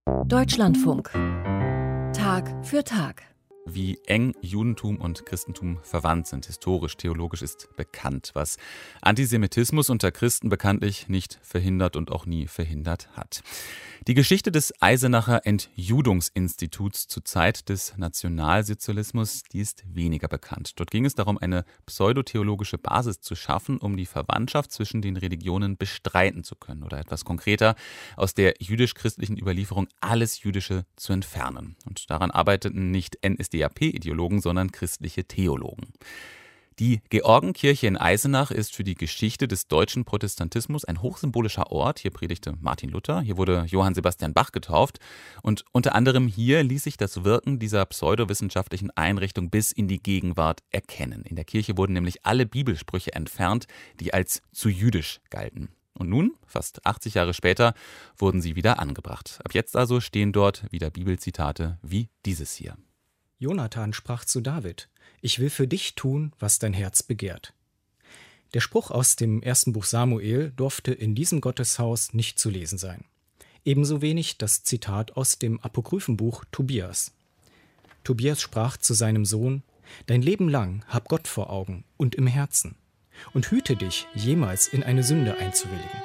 Deutschlandfunk. Tag für Tag. Wie eng Judentum und Christentum verwandt sind, historisch, theologisch, ist bekannt, was Antisemitismus unter Christen bekanntlich nicht verhindert und auch nie verhindert hat. Die Geschichte des Eisenacher Entjudungsinstituts zur Zeit des Nationalsozialismus, die ist weniger bekannt. Dort ging es darum, eine pseudotheologische Basis zu schaffen, um die Verwandtschaft zwischen den Religionen bestreiten zu können oder etwas konkreter, aus der jüdisch-christlichen Überlieferung alles Jüdische zu entfernen. Und daran arbeiteten nicht NSDAP-Ideologen, sondern christliche Theologen. Die Georgenkirche in Eisenach ist für die Geschichte des deutschen Protestantismus ein hochsymbolischer Ort. Hier predigte Martin Luther, hier wurde Johann Sebastian Bach getauft und unter anderem hier ließ sich das Wirken dieser pseudowissenschaftlichen Einrichtung bis in die Gegenwart erkennen. In der Kirche wurden nämlich alle Bibelsprüche entfernt, die als zu jüdisch galten. Und nun, fast 80 Jahre später, wurden sie wieder angebracht. Ab jetzt also stehen dort wieder Bibelzitate wie dieses hier. Jonathan sprach zu David: Ich will für dich tun, was dein Herz begehrt. Der Spruch aus dem ersten Buch Samuel durfte in diesem Gotteshaus nicht zu lesen sein. Ebenso wenig das Zitat aus dem Apokryphenbuch Tobias. Tobias sprach zu seinem Sohn: Dein Leben lang hab Gott vor Augen und im Herzen und hüte dich, jemals in eine Sünde einzuwilligen.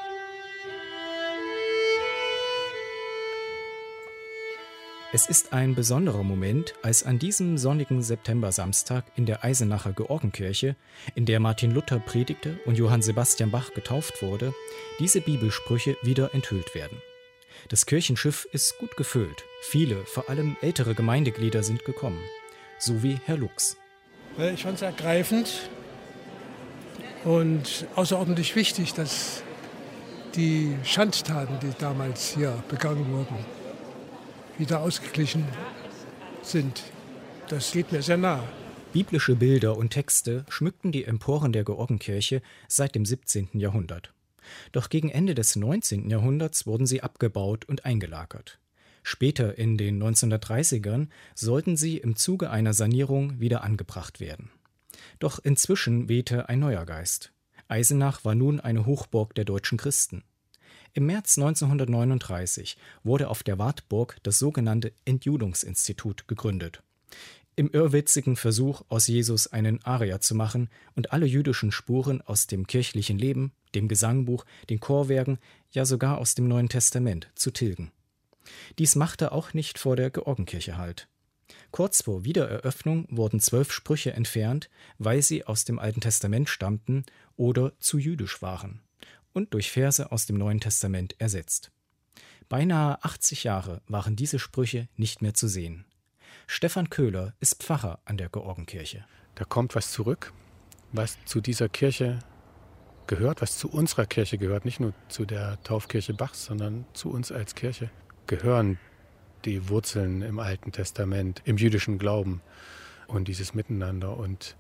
Es ist ein besonderer Moment, als an diesem sonnigen Septembersamstag in der Eisenacher Georgenkirche, in der Martin Luther predigte und Johann Sebastian Bach getauft wurde, diese Bibelsprüche wieder enthüllt werden. Das Kirchenschiff ist gut gefüllt. Viele, vor allem ältere Gemeindeglieder sind gekommen. So wie Herr Lux. Ich fand es ergreifend und außerordentlich wichtig, dass die Schandtaten, die damals hier begangen wurden, wieder ausgeglichen sind. Das geht mir sehr nahe. Biblische Bilder und Texte schmückten die Emporen der Georgenkirche seit dem 17. Jahrhundert. Doch gegen Ende des 19. Jahrhunderts wurden sie abgebaut und eingelagert. Später in den 1930ern sollten sie im Zuge einer Sanierung wieder angebracht werden. Doch inzwischen wehte ein neuer Geist. Eisenach war nun eine Hochburg der deutschen Christen. Im März 1939 wurde auf der Wartburg das sogenannte Entjudungsinstitut gegründet. Im irrwitzigen Versuch, aus Jesus einen Arier zu machen und alle jüdischen Spuren aus dem kirchlichen Leben, dem Gesangbuch, den Chorwerken, ja sogar aus dem Neuen Testament zu tilgen. Dies machte auch nicht vor der Georgenkirche Halt. Kurz vor Wiedereröffnung wurden 12 Sprüche entfernt, weil sie aus dem Alten Testament stammten oder zu jüdisch waren, und durch Verse aus dem Neuen Testament ersetzt. Beinahe 80 Jahre waren diese Sprüche nicht mehr zu sehen. Stefan Köhler ist Pfarrer an der Georgenkirche. Da kommt was zurück, was zu dieser Kirche gehört, was zu unserer Kirche gehört, nicht nur zu der Taufkirche Bachs, sondern zu uns als Kirche gehören die Wurzeln im Alten Testament, im jüdischen Glauben und dieses Miteinander. Und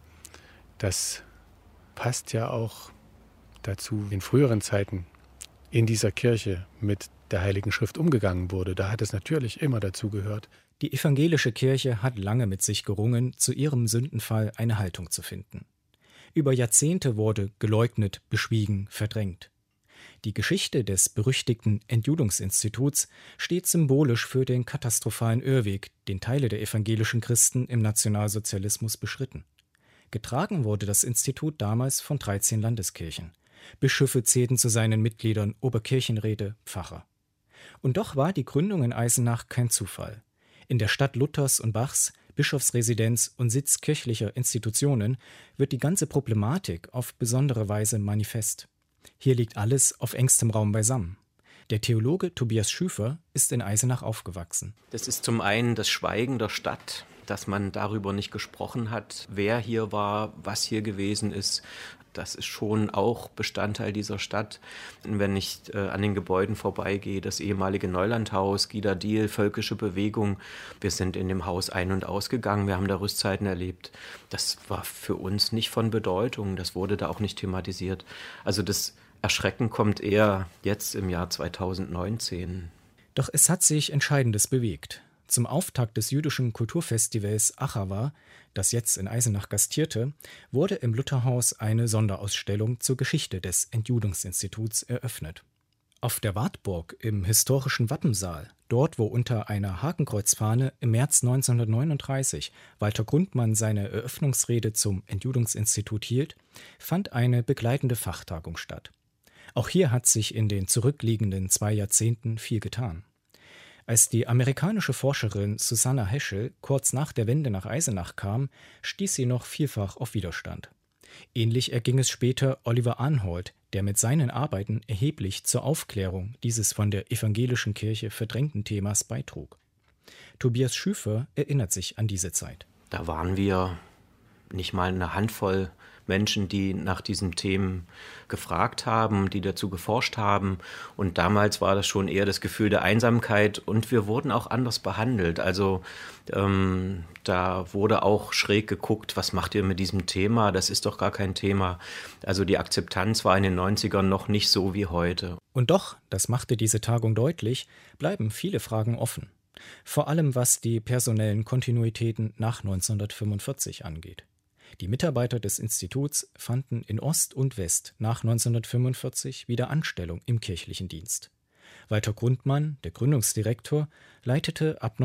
das passt ja auch dazu, in früheren Zeiten in dieser Kirche mit der Heiligen Schrift umgegangen wurde. Da hat es natürlich immer dazu gehört. Die evangelische Kirche hat lange mit sich gerungen, zu ihrem Sündenfall eine Haltung zu finden. Über Jahrzehnte wurde geleugnet, beschwiegen, verdrängt. Die Geschichte des berüchtigten Entjudungsinstituts steht symbolisch für den katastrophalen Irrweg, den Teile der evangelischen Christen im Nationalsozialismus beschritten. Getragen wurde das Institut damals von 13 Landeskirchen. Bischöfe zählten zu seinen Mitgliedern Oberkirchenräte, Pfarrer. Und doch war die Gründung in Eisenach kein Zufall. In der Stadt Luthers und Bachs, Bischofsresidenz und Sitz kirchlicher Institutionen, wird die ganze Problematik auf besondere Weise manifest. Hier liegt alles auf engstem Raum beisammen. Der Theologe Tobias Schüfer ist in Eisenach aufgewachsen. Das ist zum einen das Schweigen der Stadt, dass man darüber nicht gesprochen hat, wer hier war, was hier gewesen ist. Das ist schon auch Bestandteil dieser Stadt. Wenn ich an den Gebäuden vorbeigehe, das ehemalige Neulandhaus, Gida Diel, völkische Bewegung, wir sind in dem Haus ein- und ausgegangen, wir haben da Rüstzeiten erlebt. Das war für uns nicht von Bedeutung, das wurde da auch nicht thematisiert. Also das Erschrecken kommt eher jetzt im Jahr 2019. Doch es hat sich Entscheidendes bewegt. Zum Auftakt des jüdischen Kulturfestivals Achawa, das jetzt in Eisenach gastierte, wurde im Lutherhaus eine Sonderausstellung zur Geschichte des Entjudungsinstituts eröffnet. Auf der Wartburg im historischen Wappensaal, dort wo unter einer Hakenkreuzfahne im März 1939 Walter Grundmann seine Eröffnungsrede zum Entjudungsinstitut hielt, fand eine begleitende Fachtagung statt. Auch hier hat sich in den zurückliegenden 2 Jahrzehnten viel getan. Als die amerikanische Forscherin Susanna Heschel kurz nach der Wende nach Eisenach kam, stieß sie noch vielfach auf Widerstand. Ähnlich erging es später Oliver Arnhold, der mit seinen Arbeiten erheblich zur Aufklärung dieses von der evangelischen Kirche verdrängten Themas beitrug. Tobias Schüfer erinnert sich an diese Zeit. Da waren wir nicht mal eine Handvoll Menschen, die nach diesen Themen gefragt haben, die dazu geforscht haben. Und damals war das schon eher das Gefühl der Einsamkeit und wir wurden auch anders behandelt. Also da wurde auch schräg geguckt, was macht ihr mit diesem Thema? Das ist doch gar kein Thema. Also die Akzeptanz war in den 90ern noch nicht so wie heute. Und doch, das machte diese Tagung deutlich, bleiben viele Fragen offen. Vor allem was die personellen Kontinuitäten nach 1945 angeht. Die Mitarbeiter des Instituts fanden in Ost und West nach 1945 wieder Anstellung im kirchlichen Dienst. Walter Grundmann, der Gründungsdirektor, leitete ab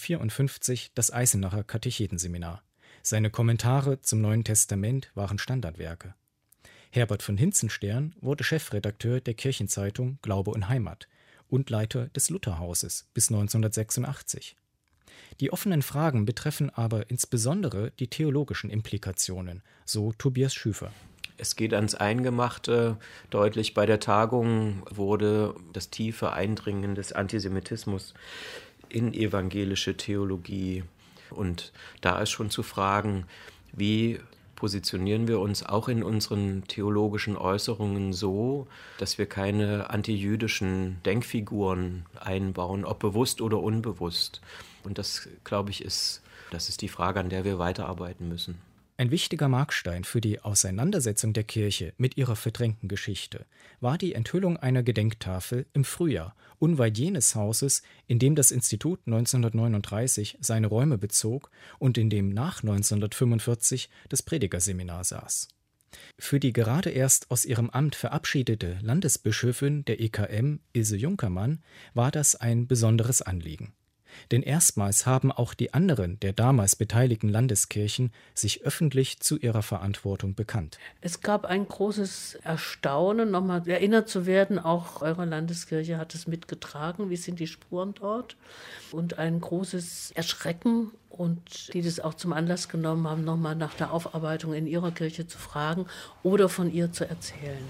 1954 das Eisenacher Katechetenseminar. Seine Kommentare zum Neuen Testament waren Standardwerke. Herbert von Hinzenstern wurde Chefredakteur der Kirchenzeitung Glaube und Heimat und Leiter des Lutherhauses bis 1986. Die offenen Fragen betreffen aber insbesondere die theologischen Implikationen, so Tobias Schüfer. Es geht ans Eingemachte. Deutlich bei der Tagung wurde das tiefe Eindringen des Antisemitismus in evangelische Theologie. Und da ist schon zu fragen, wie positionieren wir uns auch in unseren theologischen Äußerungen so, dass wir keine antijüdischen Denkfiguren einbauen, ob bewusst oder unbewusst. Und das, glaube ich, ist die Frage, an der wir weiterarbeiten müssen. Ein wichtiger Markstein für die Auseinandersetzung der Kirche mit ihrer verdrängten Geschichte war die Enthüllung einer Gedenktafel im Frühjahr, unweit jenes Hauses, in dem das Institut 1939 seine Räume bezog und in dem nach 1945 das Predigerseminar saß. Für die gerade erst aus ihrem Amt verabschiedete Landesbischöfin der EKM, Ilse Junkermann, war das ein besonderes Anliegen. Denn erstmals haben auch die anderen der damals beteiligten Landeskirchen sich öffentlich zu ihrer Verantwortung bekannt. Es gab ein großes Erstaunen, nochmal erinnert zu werden, auch eure Landeskirche hat es mitgetragen, wie sind die Spuren dort? Und ein großes Erschrecken und die das auch zum Anlass genommen haben, nochmal nach der Aufarbeitung in ihrer Kirche zu fragen oder von ihr zu erzählen.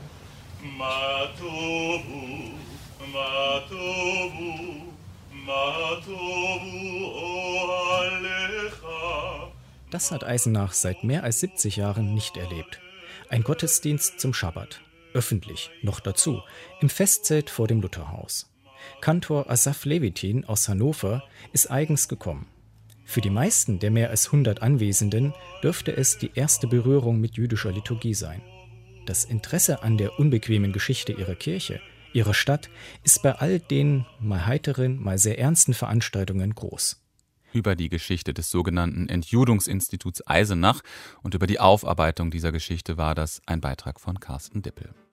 Matovu, Matovu. Das hat Eisenach seit mehr als 70 Jahren nicht erlebt. Ein Gottesdienst zum Schabbat, öffentlich, noch dazu, im Festzelt vor dem Lutherhaus. Kantor Asaf Levitin aus Hannover ist eigens gekommen. Für die meisten der mehr als 100 Anwesenden dürfte es die erste Berührung mit jüdischer Liturgie sein. Das Interesse an der unbequemen Geschichte ihrer Kirche, ihrer Stadt, ist bei all den mal heiteren, mal sehr ernsten Veranstaltungen groß. Über die Geschichte des sogenannten Entjudungsinstituts Eisenach und über die Aufarbeitung dieser Geschichte war das ein Beitrag von Carsten Dippel.